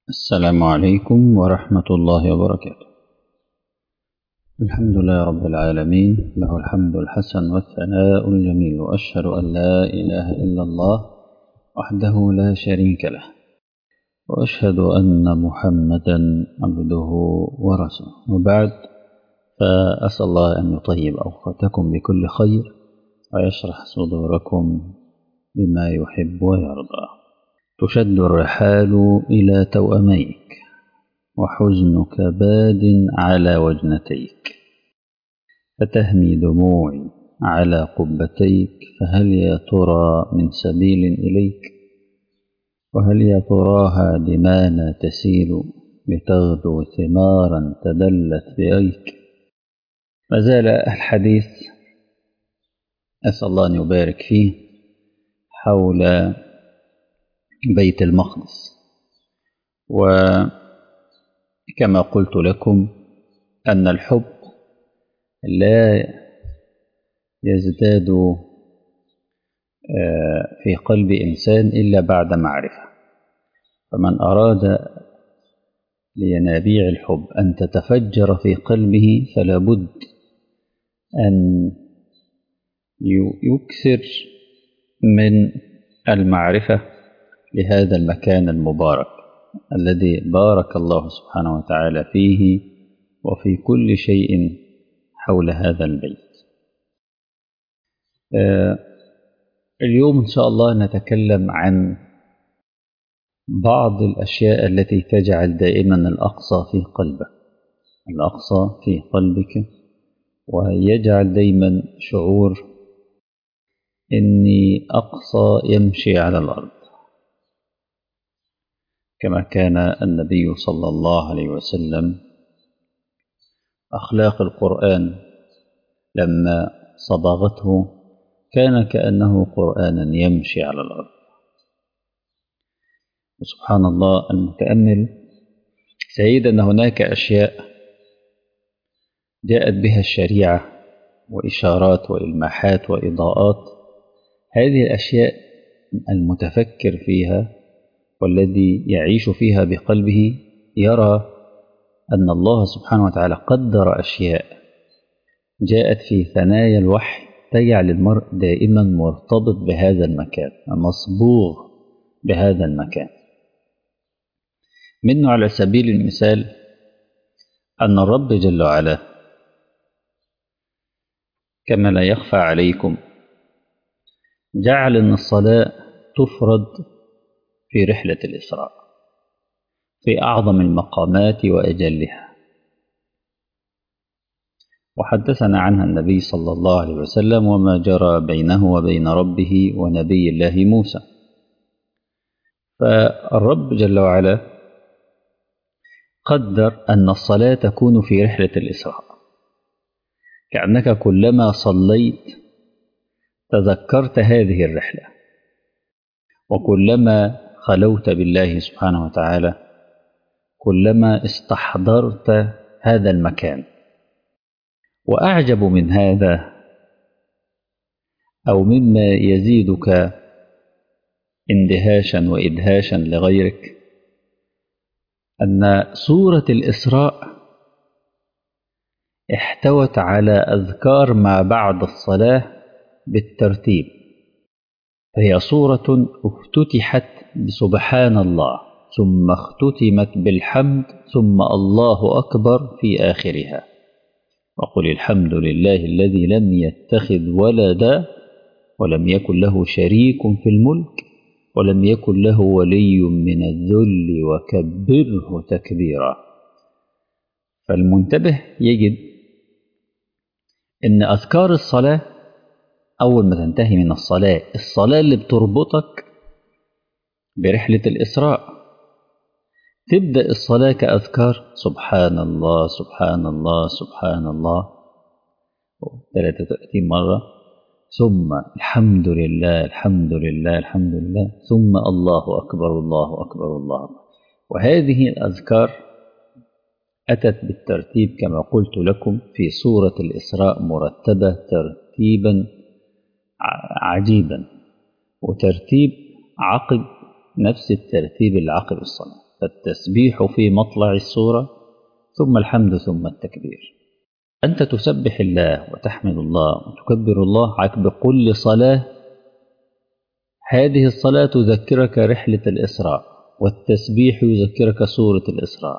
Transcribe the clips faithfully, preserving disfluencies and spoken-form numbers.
السلام عليكم ورحمة الله وبركاته. الحمد لله رب العالمين، له الحمد الحسن والثناء الجميل، وأشهد أن لا إله إلا الله وحده لا شريك له، وأشهد أن محمدا عبده ورسوله، وبعد، فأسأل الله أن يطيب أوقاتكم بكل خير ويشرح صدوركم بما يحب ويرضى. تشد الرحال إلى توأميك وحزنك باد على وجنتيك، فتهمي دموعي على قبتيك، فهل يا ترى من سبيل إليك؟ وهل يا تراها دمانا تسيل لتغدو ثمارا تدلت بأيك؟ ما زال الحديث، أسأل الله أن يبارك فيه، حول بيت المقدس. وكما قلت لكم أن الحب لا يزداد في قلب إنسان إلا بعد معرفة، فمن أراد لينابيع الحب أن تتفجر في قلبه فلا بد أن يكثر من المعرفة لهذا المكان المبارك الذي بارك الله سبحانه وتعالى فيه وفي كل شيء حول هذا البيت. اليوم إن شاء الله نتكلم عن بعض الأشياء التي تجعل دائما الأقصى في قلبك الأقصى في قلبك ويجعل دائما شعور إني أقصى يمشي على الأرض، كما كان النبي صلى الله عليه وسلم أخلاق القرآن لما صبغته كان كأنه قرآنا يمشي على الأرض. وسبحان الله، المتأمل سيد أن هناك أشياء جاءت بها الشريعة وإشارات وإلماحات وإضاءات، هذه الأشياء المتفكر فيها والذي يعيش فيها بقلبه يرى أن الله سبحانه وتعالى قدر أشياء جاءت في ثنايا الوحي تجعل المرء دائما مرتبط بهذا المكان، مصبوغ بهذا المكان. منه على سبيل المثال أن الرب جل وعلا كما لا يخفى عليكم جعل أن الصلاة تفرض في رحلة الإسراء في أعظم المقامات وأجلها، وحدثنا عنها النبي صلى الله عليه وسلم وما جرى بينه وبين ربه ونبي الله موسى. فالرب جل وعلا قدر أن الصلاة تكون في رحلة الإسراء، كأنك كلما صليت تذكرت هذه الرحلة، وكلما خلوت بالله سبحانه وتعالى كلما استحضرت هذا المكان. وأعجب من هذا أو مما يزيدك اندهاشا وإدهاشا لغيرك أن سورة الإسراء احتوت على أذكار ما بعد الصلاة بالترتيب، فهي سورة افتتحت بسبحان الله، ثم اختتمت بالحمد، ثم الله أكبر في آخرها، وقل الحمد لله الذي لم يتخذ ولدا ولم يكن له شريك في الملك ولم يكن له ولي من الذل وكبره تكبيرا. فالمنتبه يجد أن أذكار الصلاة أول ما تنتهي من الصلاة، الصلاة اللي بتربطك برحلة الإسراء، تبدأ الصلاة كأذكار سبحان الله سبحان الله سبحان الله ثلاثة وثلاثين مرة، ثم الحمد لله الحمد لله الحمد لله، ثم الله أكبر الله أكبر الله أكبر. وهذه الأذكار أتت بالترتيب كما قلت لكم في سورة الإسراء مرتبة ترتيبا عجيبا، وترتيب عقب نفس الترتيب اللي عقب الصلاة. فالتسبيح في مطلع السورة، ثم الحمد ثم التكبير. أنت تسبح الله وتحمد الله وتكبر الله عقب كل صلاة. هذه الصلاة تذكرك رحلة الإسراء، والتسبيح يذكرك سورة الإسراء،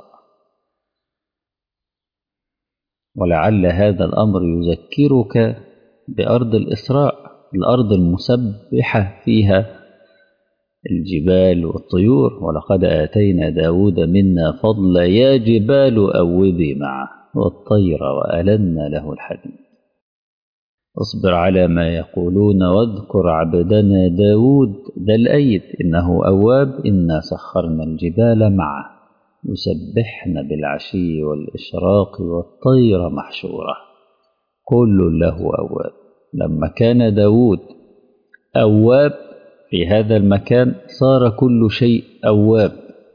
ولعل هذا الأمر يذكرك بأرض الإسراء، الأرض المسبحة فيها الجبال والطيور. ولقد آتينا داود منا فضلا يا جبال أوبي معه والطير وألنا له الحديد. اصبر على ما يقولون واذكر عبدنا داود ذا الأيد إنه أواب إنا سخرنا الجبال معه يسبحن بالعشي والإشراق والطير محشورة كل له أواب. لما كان داود أواب في هذا المكان صار كل شيء أواب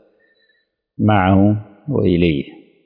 معه وإليه.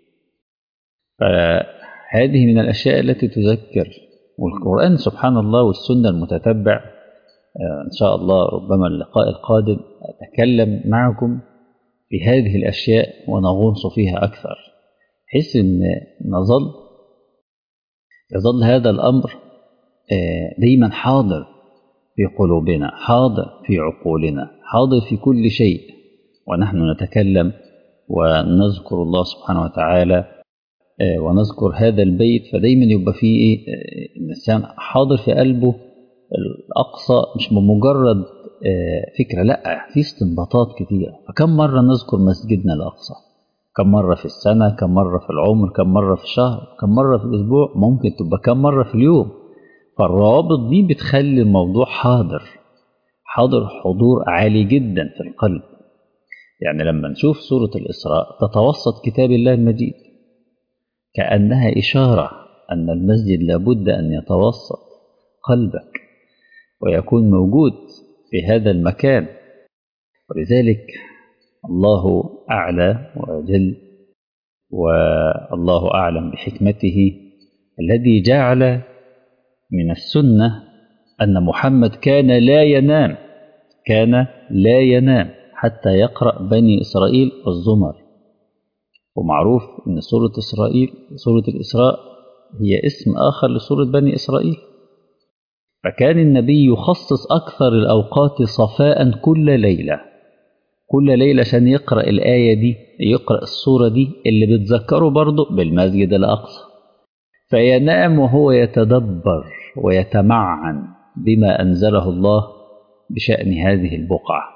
فهذه من الأشياء التي تذكر. والقرآن سبحان الله والسنة المتتبع إن شاء الله ربما اللقاء القادم أتكلم معكم في هذه الأشياء ونغوص فيها أكثر، حيث أن نظل يظل هذا الأمر دايما حاضر في قلوبنا، حاضر في عقولنا، حاضر في كل شيء، ونحن نتكلم ونذكر الله سبحانه وتعالى ونذكر هذا البيت. فدايما يبقى فيه الإنسان حاضر في قلبه الأقصى، مش بمجرد فكرة، لا، في استنباطات كثيرة. فكم مرة نذكر مسجدنا الأقصى؟ كم مرة في السنة؟ كم مرة في العمر؟ كم مرة في الشهر؟ كم مرة في الأسبوع؟ ممكن تبقى كم مرة في اليوم. فالروابط دي بتخلي الموضوع حاضر، حاضر حضور عالي جدا في القلب. يعني لما نشوف سورة الإسراء تتوسط كتاب الله المجيد كأنها إشارة أن المسجد لابد أن يتوسط قلبك ويكون موجود في هذا المكان. ولذلك الله أعلى وأجل والله أعلم بحكمته الذي جعل من السنة أن محمد كان لا ينام، كان لا ينام حتى يقرأ بني إسرائيل والزمر. ومعروف أن سورة إسرائيل سورة الإسراء هي اسم آخر لسورة بني إسرائيل. فكان النبي يخصص أكثر الأوقات صفاء كل ليلة، كل ليلة عشان يقرأ الآية دي، يقرأ السورة دي اللي بتذكره برضه بالمسجد الأقصى، فينام وهو يتدبر ويتمعن بما أنزله الله بشأن هذه البقعة،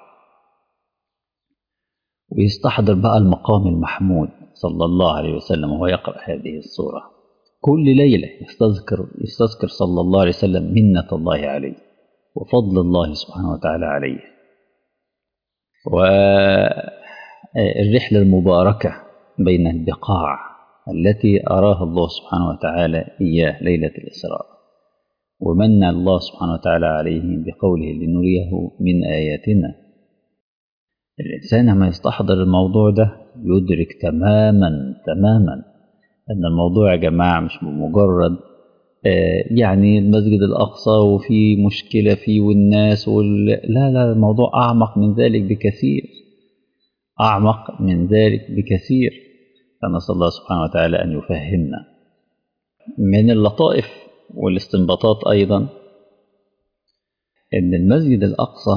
ويستحضر بقى المقام المحمود صلى الله عليه وسلم وهو يقرأ هذه السورة. كل ليلة يستذكر, يستذكر صلى الله عليه وسلم منة الله عليه وفضل الله سبحانه وتعالى عليه، والرحلة المباركة بين البقاع التي أراها الله سبحانه وتعالى إياه ليلة الإسراء. ومن الله سبحانه وتعالى عليه بقوله لنريه من آياتنا. الإنسان لما يستحضر الموضوع ده يدرك تماما تماما أن الموضوع يا جماعة مش بمجرد آه يعني المسجد الأقصى وفي مشكلة فيه والناس وال... لا لا، الموضوع أعمق من ذلك بكثير، أعمق من ذلك بكثير. فنسأل الله سبحانه وتعالى أن يفهمنا. من اللطائف والاستنباطات أيضا أن المسجد الأقصى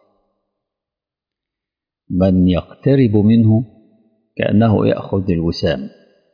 من يقترب منه كأنه يأخذ الوسام،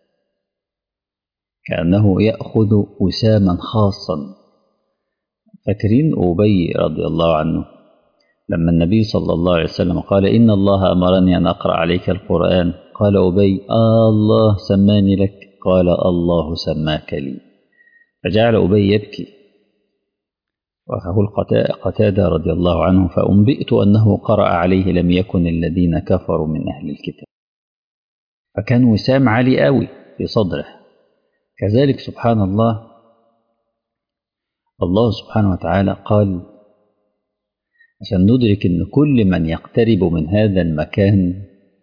كأنه يأخذ وساما خاصا. فاكرين أبي رضي الله عنه لما النبي صلى الله عليه وسلم قال إن الله أمرني أن أقرأ عليك القرآن، قال أبي آه الله سماني لك، قال الله سماك لي، فجعل أبي يبكي. ويقول قتادة رضي الله عنه فأنبئت أنه قرأ عليه لم يكن الذين كفروا من أهل الكتاب. فكان وسام عالي قوي في صدره. كذلك سبحان الله الله سبحانه وتعالى قال عشان ندرك أن كل من يقترب من هذا المكان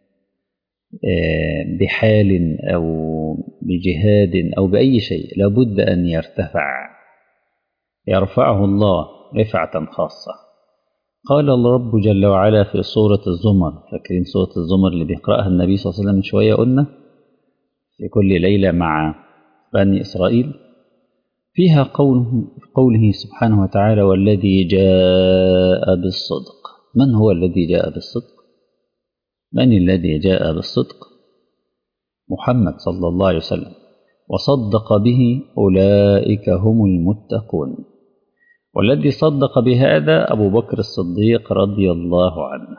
بحال أو بجهاد أو بأي شيء لابد أن يرتفع، يرفعه الله رفعة خاصة. قال الرب جل وعلا في سورة الزمر، فاكرين سورة الزمر اللي بيقرأها النبي صلى الله عليه وسلم من شوية؟ قلنا في كل ليلة مع بني إسرائيل، فيها قوله, قوله سبحانه وتعالى: والذي جاء بالصدق. من هو الذي جاء بالصدق؟ من الذي جاء بالصدق؟ محمد صلى الله عليه وسلم، وصدق به أولئك هم المتقون. والذي صدق بهذا أبو بكر الصديق رضي الله عنه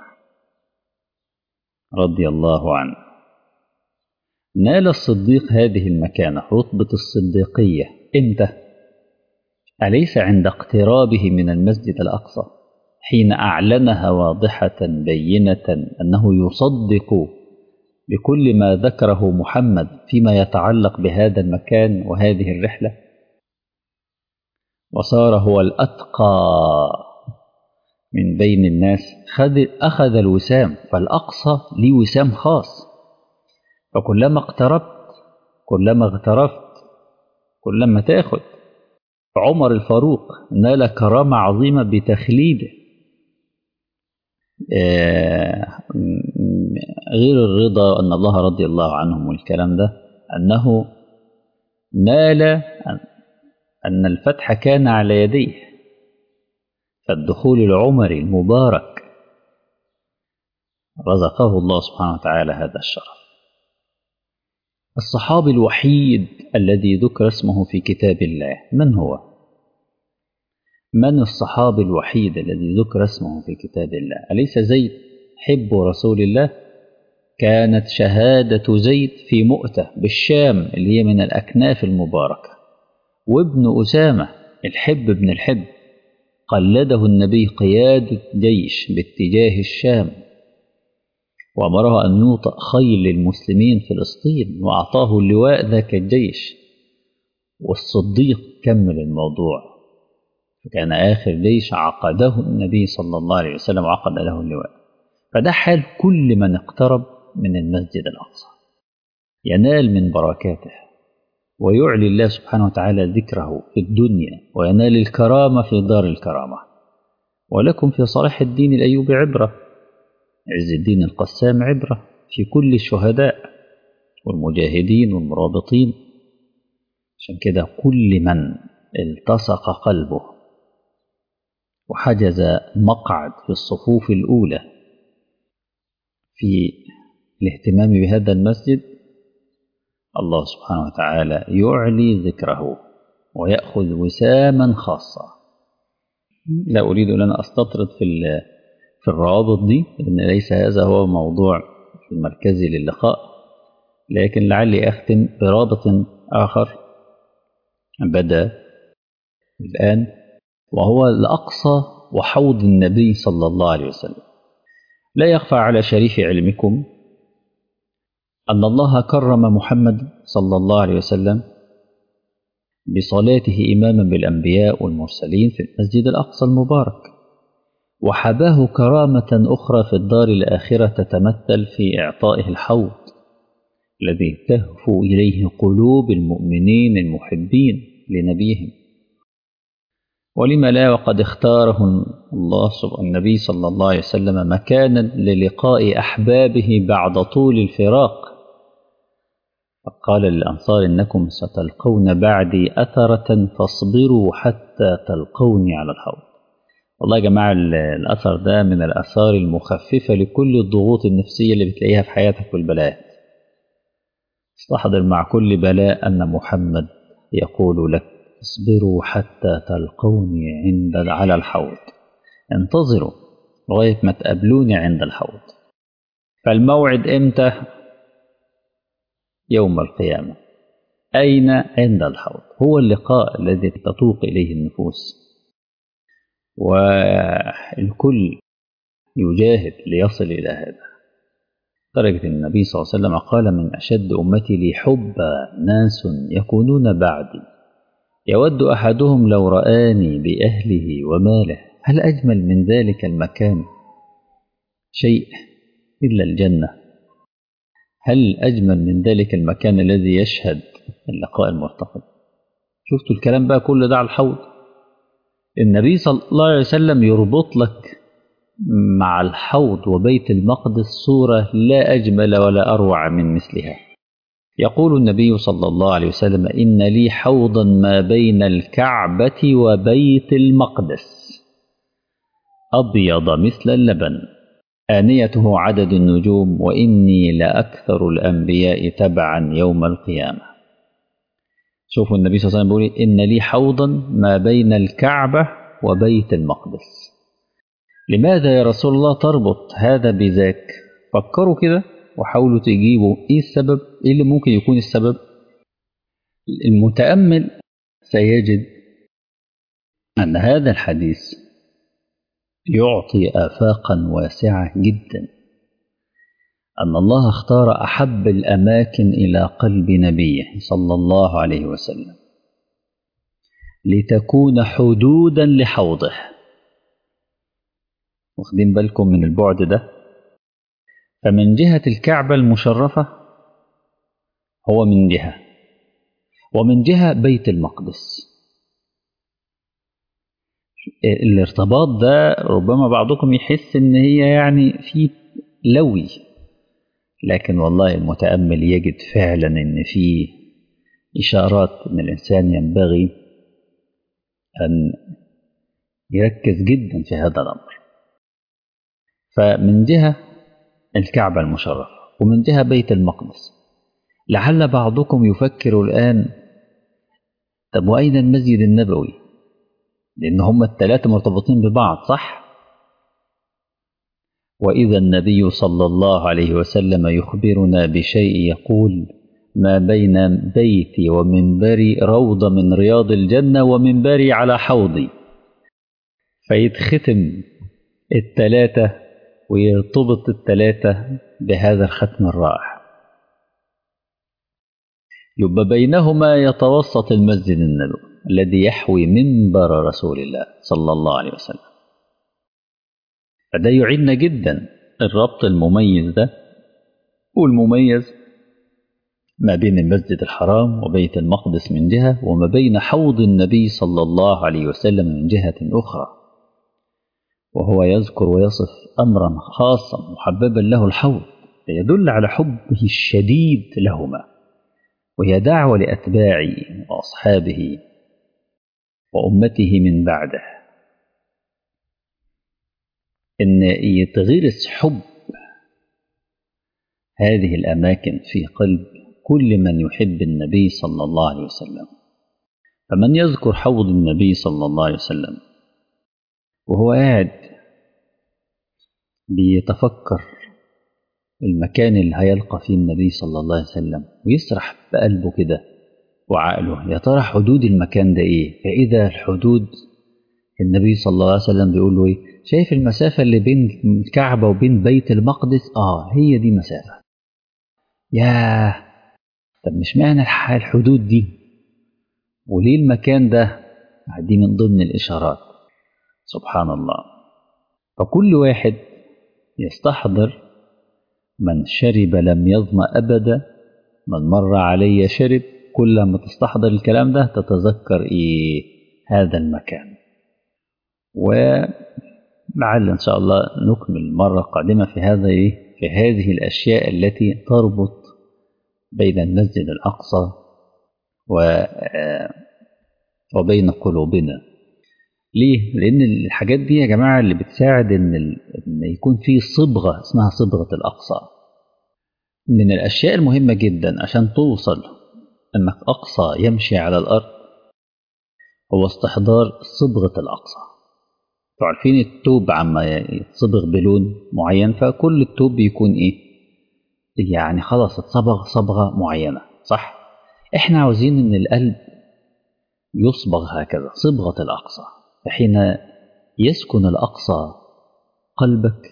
رضي الله عنه نال الصديق هذه المكانة، رتبة الصديقية، إمتى؟ أليس عند اقترابه من المسجد الأقصى، حين أعلنها واضحة بينة أنه يصدق بكل ما ذكره محمد فيما يتعلق بهذا المكان وهذه الرحلة، وصار هو الأتقى من بين الناس. أخذ الوسام، فالأقصى ليه وسام خاص، فكلما اقتربت كلما اغترفت كلما تاخد. عمر الفاروق نال كرامة عظيمة بتخليده، غير الرضا أن الله رضي الله عنهم والكلام ده، أنه نال أن الفتح كان على يديه، فالدخول العمري المبارك رزقه الله سبحانه وتعالى هذا الشرف. الصحابي الوحيد الذي ذكر اسمه في كتاب الله من هو؟ من الصحابي الوحيد الذي ذكر اسمه في كتاب الله؟ أليس زيد حب رسول الله؟ كانت شهادة زيد في مؤتة بالشام اللي هي من الأكناف المباركة، وابن أسامة الحب بن الحب قلده النبي قيادة جيش باتجاه الشام، وأمره أن يوطأ خيل المسلمين في فلسطين، وأعطاه اللواء ذاك الجيش. والصديق كمل الموضوع، فكان آخر جيش عقده النبي صلى الله عليه وسلم وعقد له اللواء. فده حال كل من اقترب من المسجد الأقصى، ينال من بركاته ويعلي الله سبحانه وتعالى ذكره في الدنيا، وينال الكرامة في دار الكرامة. ولكم في صلاح الدين الأيوبي عبرة، عز الدين القسام عبرة، في كل الشهداء والمجاهدين والمرابطين. عشان كده كل من التصق قلبه وحجز مقعد في الصفوف الأولى في الاهتمام بهذا المسجد، الله سبحانه وتعالى يعلي ذكره ويأخذ وساما خاصة. لا أريد أن أنا أستطرد في في الروابط دي، لأن ليس هذا هو موضوع المركزي للقاء، لكن لعلي أختم برابط آخر بدأ الآن، وهو الأقصى وحوض النبي صلى الله عليه وسلم. لا يخفى على شريف علمكم أن الله كرم محمد صلى الله عليه وسلم بصلاته إماما بالأنبياء والمرسلين في المسجد الأقصى المبارك، وحباه كرامة أخرى في الدار الآخرة تتمثل في إعطائه الحوض الذي تهفو إليه قلوب المؤمنين المحبين لنبيهم. ولما لا، وقد اختاره الله سبحانه النبي صلى الله عليه وسلم مكانا للقاء أحبابه بعد طول الفراق، فقال للأنصار: إنكم ستلقون بعدي أثرة فاصبروا حتى تلقوني على الحوض. والله يا جماعة الأثر ده من الآثار المخففة لكل الضغوط النفسية اللي بتلاقيها في حياتك والبلاءات. استحضر مع كل بلاء أن محمد يقول لك: اصبروا حتى تلقوني عند على الحوض، انتظروا لغاية ما تقابلوني عند الحوض. فالموعد إمتى؟ يوم القيامة. أين؟ عند الحوض. هو اللقاء الذي تتوق إليه النفوس، والكل يجاهد ليصل إلى هذا. درجة النبي صلى الله عليه وسلم قال: من أشد أمتي لي حبا ناس يكونون بعدي يود أحدهم لو رآني بأهله وماله. هل أجمل من ذلك المكان شيء إلا الجنة؟ هل أجمل من ذلك المكان الذي يشهد اللقاء المرتقب؟ شفتوا الكلام بقى كل ده على الحوض. النبي صلى الله عليه وسلم يربط لك مع الحوض وبيت المقدس صورة لا أجمل ولا أروع من مثلها. يقول النبي صلى الله عليه وسلم: إن لي حوضا ما بين الكعبة وبيت المقدس أبيض مثل اللبن آنيته عدد النجوم وإني لأكثر الأنبياء تبعا يوم القيامة. شوفوا النبي صلى الله عليه وسلم بيقول: إن لي حوضا ما بين الكعبة وبيت المقدس. لماذا يا رسول الله تربط هذا بذاك؟ فكروا كده وحاولوا تجيبوا إيه السبب، إيه اللي ممكن يكون السبب. المتأمل سيجد أن هذا الحديث يعطي آفاقا واسعة جدا، أن الله اختار أحب الأماكن إلى قلب نبيه صلى الله عليه وسلم لتكون حدودا لحوضه. واخدين بالكم من البعد ده؟ فمن جهة الكعبة المشرفة هو من جهة، ومن جهة بيت المقدس. الارتباط ده ربما بعضكم يحس ان هي يعني في لوي، لكن والله المتأمل يجد فعلا ان في إشارات ان الإنسان ينبغي أن يركز جدا في هذا الأمر. فمن جهة الكعبة المشرفة ومن جهة بيت المقدس. لعل بعضكم يفكر الآن: طب وأين المسجد النبوي؟ لأن هم الثلاثة مرتبطين ببعض، صح؟ وإذا النبي صلى الله عليه وسلم يخبرنا بشيء يقول: ما بين بيتي ومنبري روضة من رياض الجنة ومنبري على حوضي. فيتختم الثلاثة ويرتبط الثلاثة بهذا الختم الرائع، يبقى بينهما يتوسط المسجد النبوي الذي يحوي منبر رسول الله صلى الله عليه وسلم. فده يعيننا جدا الربط المميز ده، والمميز ما بين المسجد الحرام وبيت المقدس من جهة، وما بين حوض النبي صلى الله عليه وسلم من جهة أخرى. وهو يذكر ويصف أمرا خاصا محببا له الحوض، يدل على حبه الشديد لهما، وهي دعوة لأتباعه وأصحابه وأمته من بعده إن يتغرس حب هذه الأماكن في قلب كل من يحب النبي صلى الله عليه وسلم. فمن يذكر حوض النبي صلى الله عليه وسلم وهو قاعد بيتفكر المكان اللي هيلقى فيه النبي صلى الله عليه وسلم، ويسرح بقلبه كده وعقله: يا ترى حدود المكان ده ايه؟ فإذا الحدود النبي صلى الله عليه وسلم بيقول له ايه؟ شايف المسافة اللي بين الكعبة وبين بيت المقدس؟ اه هي دي مسافة. ياه، طب مش معنى الحدود دي وليه المكان ده؟ دي من ضمن الإشارات. سبحان الله. فكل واحد يستحضر: من شرب لم يظمأ أبدا، من مر علي شرب. كل ما تستحضر الكلام ده تتذكر إيه؟ هذا المكان. ولعل إن شاء الله نكمل مرة قادمة في هذا إيه؟ في هذه الأشياء التي تربط بين المسجد الأقصى وبين قلوبنا. ليه؟ لأن الحاجات دي يا جماعة اللي بتساعد إن, إن يكون في صبغة اسمها صبغة الأقصى. من الأشياء المهمة جدا عشان توصل أنك أقصى يمشي على الأرض هو استحضار صبغة الأقصى. تعرفين التوب عما يتصبغ بلون معين، فكل التوب بيكون إيه؟ يعني خلاص اتصبغ صبغة معينة، صح؟ إحنا عاوزين إن القلب يصبغ هكذا صبغة الأقصى. فحين يسكن الأقصى قلبك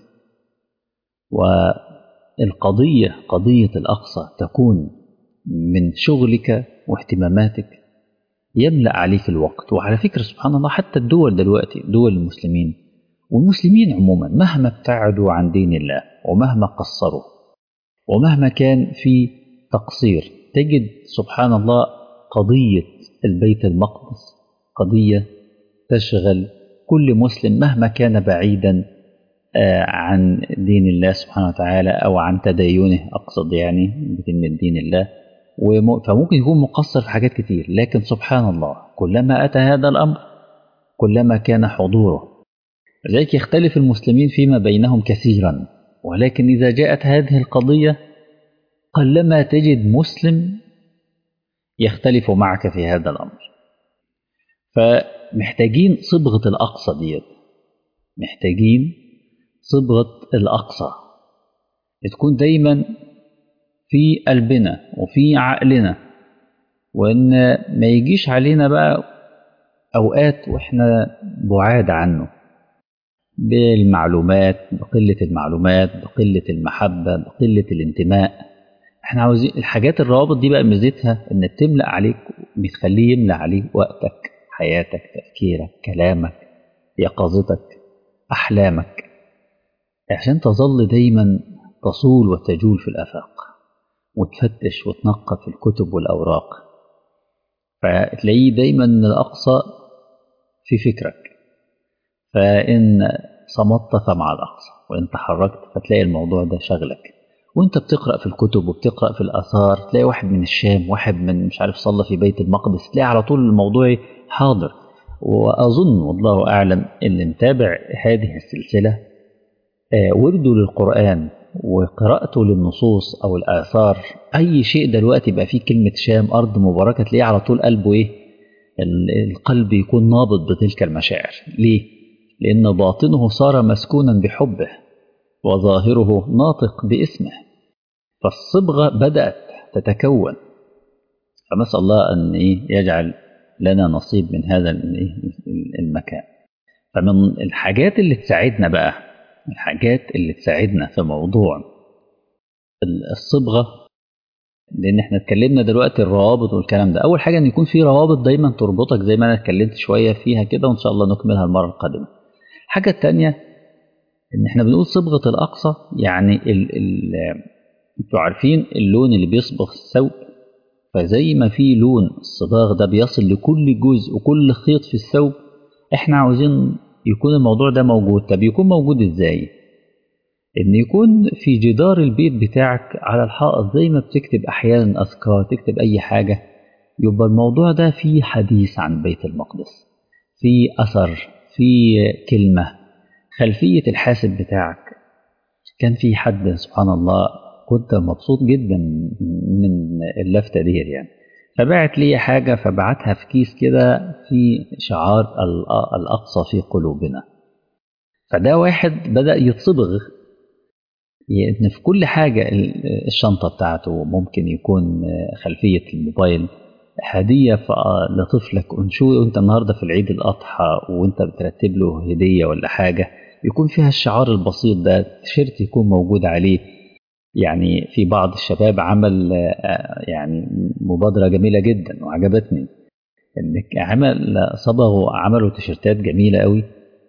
والقضية قضية الأقصى تكون من شغلك واهتماماتك، يملأ عليك الوقت. وعلى فكرة سبحان الله، حتى الدول دلوقتي، دول المسلمين والمسلمين عموما، مهما ابتعدوا عن دين الله ومهما قصروا ومهما كان في تقصير، تجد سبحان الله قضية البيت المقدس قضية تشغل كل مسلم مهما كان بعيدا عن دين الله سبحانه وتعالى أو عن تدينه، أقصد يعني بكلمة دين الله، فممكن يكون مقصر في حاجات كتير، لكن سبحان الله كلما أتى هذا الأمر كلما كان حضوره. لذلك يختلف المسلمين فيما بينهم كثيرا، ولكن إذا جاءت هذه القضية قلما تجد مسلم يختلف معك في هذا الأمر. فمحتاجين صبغة الأقصى ديت، محتاجين صبغة الأقصى تكون دايما في قلبنا وفي عقلنا، وإن ما يجيش علينا بقى أوقات وإحنا بعاد عنه بالمعلومات، بقلة المعلومات، بقلة المحبة، بقلة الانتماء. احنا عاوزين الحاجات الروابط دي بقى ميزتها ان بتملأ عليك، بتخليه يملأ عليك وقتك، حياتك، تفكيرك، كلامك، يقظتك، أحلامك، عشان تظل دايما تصول وتجول في الآفاق وتفتش وتنقب في الكتب والأوراق، فتلاقيه دايما الأقصى في فكرك. فإن صمت فمع الأقصى، وإن تحركت فتلاقي الموضوع ده شغلك. وانت بتقرأ في الكتب وبتقرأ في الآثار تلاقي واحد من الشام، واحد من مش عارف صلى في بيت المقدس، تلاقي على طول الموضوع حاضر. وأظن والله أعلم اللي متابع هذه السلسلة آه ورده للقرآن وقراءته للنصوص أو الآثار، أي شيء دلوقتي بقى فيه كلمة شام أرض مباركة تلاقيه على طول قلبه إيه، القلب يكون نابض بتلك المشاعر. ليه؟ لأن باطنه صار مسكونا بحبه وظاهره ناطق باسمه، فالصبغة بدأت تتكون. فنسأل الله أن يجعل لنا نصيب من هذا المكان. فمن الحاجات اللي تساعدنا بقى، الحاجات اللي تساعدنا في موضوع الصبغة، لأن احنا اتكلمنا دلوقتي الروابط والكلام ده، أول حاجة أن يكون في روابط دايما تربطك زي ما أنا اتكلمت شوية فيها كده، وإن شاء الله نكملها المرة القادمة. الحاجة التانية ان احنا بنقول صبغة الأقصى، يعني ال ال انتوا عارفين اللون اللي بيصبغ الثوب، فزي ما في لون الصباغ ده بيصل لكل جزء وكل خيط في الثوب، احنا عاوزين يكون الموضوع ده موجود. طب يكون موجود ازاي؟ ان يكون في جدار البيت بتاعك على الحائط، زي ما بتكتب احيانا اذكار، تكتب اي حاجة، يبقى الموضوع ده فيه حديث عن بيت المقدس، في اثر، في كلمة، خلفية الحاسب بتاعك. كان في حد سبحان الله كنت مبسوط جدا من اللفتة دي يعني، فبعت لي حاجة، فبعتها في كيس كده في شعار الأقصى في قلوبنا. فده واحد بدأ يتصبغ، يعني في كل حاجة، الشنطة بتاعته ممكن يكون خلفية الموبايل، هدية لطفلك، ونشوف انت النهاردة في العيد الأضحى وانت بترتب له هدية ولا حاجة، يكون فيها الشعار البسيط ده، تيشيرت يكون موجود عليه. يعني في بعض الشباب عمل يعني مبادرة جميلة جدا وعجبتني، انك عمل صبغوا عملوا تيشيرتات جميلة قوي.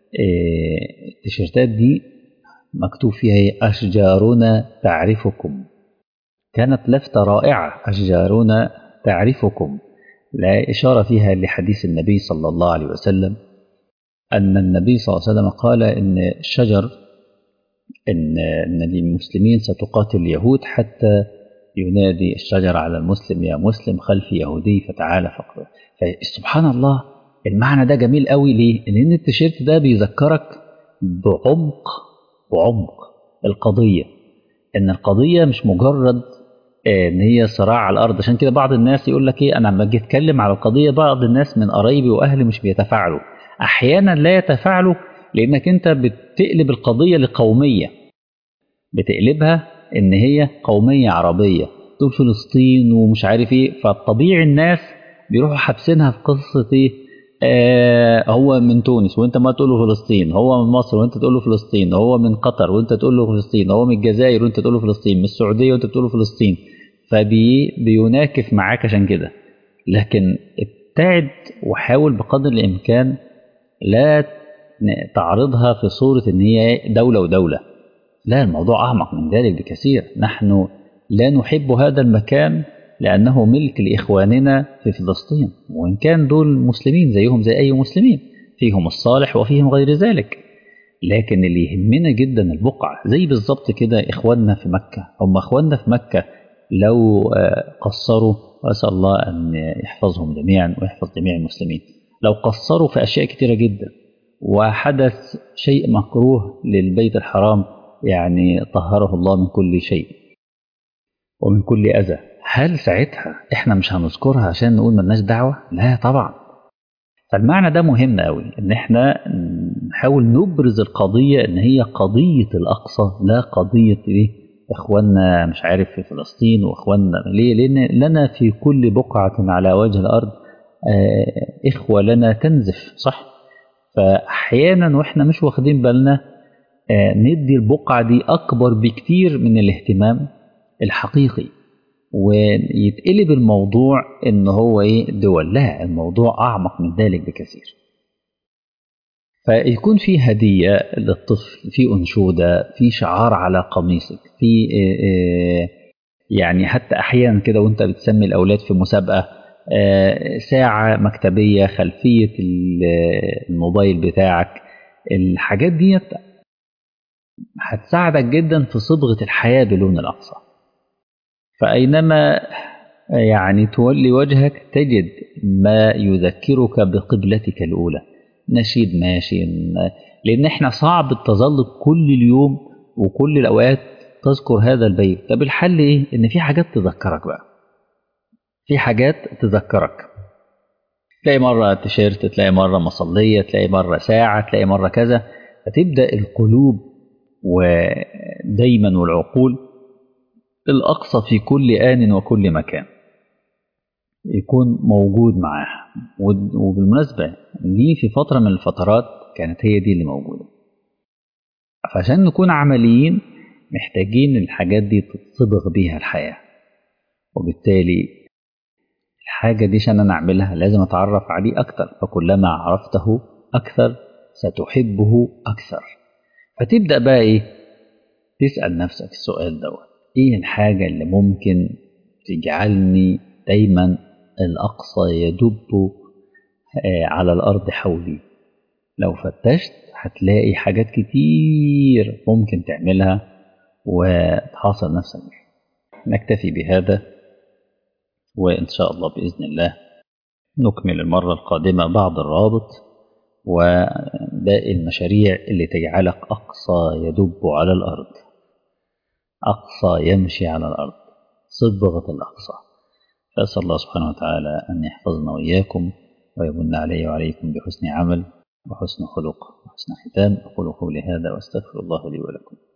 التيشيرتات دي مكتوب فيها أشجارنا تعرفكم، كانت لفتة رائعة، أشجارنا تعرفكم، لا إشارة فيها لحديث النبي صلى الله عليه وسلم، أن النبي صلى الله عليه وسلم قال إن الشجر، إن إن المسلمين ستقاتل اليهود حتى ينادي الشجر على المسلم يا مسلم خلف يهودي فتعالى فقط. فسبحان الله المعنى ده جميل قوي. ليه؟ لأن التيشيرت ده بيذكرك بعمق بعمق القضية، إن القضية مش مجرد ان هي صراع على الارض. عشان كده بعض الناس يقول لك ايه، انا لما اجي اتكلم على القضيه بعض الناس من قرايبي واهلي مش بيتفاعلوا، احيانا لا يتفاعلوا لانك انت بتقلب القضيه لقوميه، بتقلبها ان هي قوميه عربيه، تقول فلسطين ومش عارف ايه، فالطبيعي الناس بيروحوا حابسينها في قصه ايه، آه هو من تونس وانت ما تقول له فلسطين، هو من مصر وانت تقول له فلسطين، هو من قطر وانت تقول له فلسطين، هو من الجزائر وانت تقول له فلسطين، من السعوديه وانت تقول له فلسطين، فبيناكف معاك عشان كده. لكن ابتعد وحاول بقدر الامكان لا تعرضها في صوره ان هي دوله ودوله، لا، الموضوع اعمق من ذلك بكثير. نحن لا نحب هذا المكان لأنه ملك لإخواننا في فلسطين، وإن كان دول مسلمين زيهم زي أي مسلمين، فيهم الصالح وفيهم غير ذلك، لكن اللي يهمنا جدا البقعة. زي بالظبط كده إخواننا في مكة، هم إخواننا في مكة لو قصروا، وأسأل الله أن يحفظهم جميعا ويحفظ جميع المسلمين، لو قصروا في أشياء كتيرة جدا وحدث شيء مكروه للبيت الحرام، يعني طهره الله من كل شيء ومن كل أذى، هل ساعتها إحنا مش هنذكرها عشان نقول ملناش دعوة؟ لا طبعا. فالمعنى ده مهم قوي، ان احنا نحاول نبرز القضية ان هي قضية الاقصى، لا قضية ايه اخواننا مش عارف في فلسطين واخواننا ليه، لان لنا في كل بقعة على وجه الارض آه اخوة لنا تنزف، صح؟ فاحيانا واحنا مش واخدين بالنا آه ندي البقعة دي اكبر بكتير من الاهتمام الحقيقي، ويتقلب الموضوع ان هو ايه دول. لا، الموضوع اعمق من ذلك بكثير. فيكون في هدية للطفل، في أنشودة، في شعار على قميصك، في إيه إيه يعني حتى أحيانا كده وانت بتسمي الأولاد في مسابقة آه ساعة مكتبية، خلفية الموبايل بتاعك، الحاجات دي هتساعدك جدا في صبغة الحياة بلون الأقصى. فأينما يعني تولي وجهك تجد ما يذكرك بقبلتك الأولى، نشيد ماشي، لأن احنا صعب التظل كل اليوم وكل الأوقات تذكر هذا البيت. طب الحل إيه؟ إن في حاجات تذكرك بقى، في حاجات تذكرك، تلاقي مرة تيشيرت، تلاقي مرة مصلية، تلاقي مرة ساعة، تلاقي مرة كذا، فتبدأ القلوب ودايما والعقول الأقصى في كل آن وكل مكان يكون موجود معاها. وبالمناسبة دي في فترة من الفترات كانت هي دي اللي موجودة. فعشان نكون عمليين محتاجين الحاجات دي تتصبغ بيها الحياة، وبالتالي الحاجة دي عشان أنا أعملها لازم أتعرف عليه أكتر، فكلما عرفته أكثر ستحبه أكثر. فتبدأ بقى إيه تسأل نفسك السؤال دوت، إيه الحاجة اللي ممكن تجعلني دايما الأقصى يدب على الأرض حولي؟ لو فتشت هتلاقي حاجات كتير ممكن تعملها وتحاصر نفسك بيها. نكتفي بهذا، وإن شاء الله بإذن الله نكمل المرة القادمة بعض الرابط وباقي المشاريع اللي تجعلك أقصى يدب على الأرض، أقصى يمشي على الأرض، صبغة الأقصى. فأسأل الله سبحانه وتعالى أن يحفظنا وإياكم ويمن علي وعليكم بحسن عمل وحسن خلق وحسن ختام. أقول قولي هذا وأستغفر الله لي ولكم.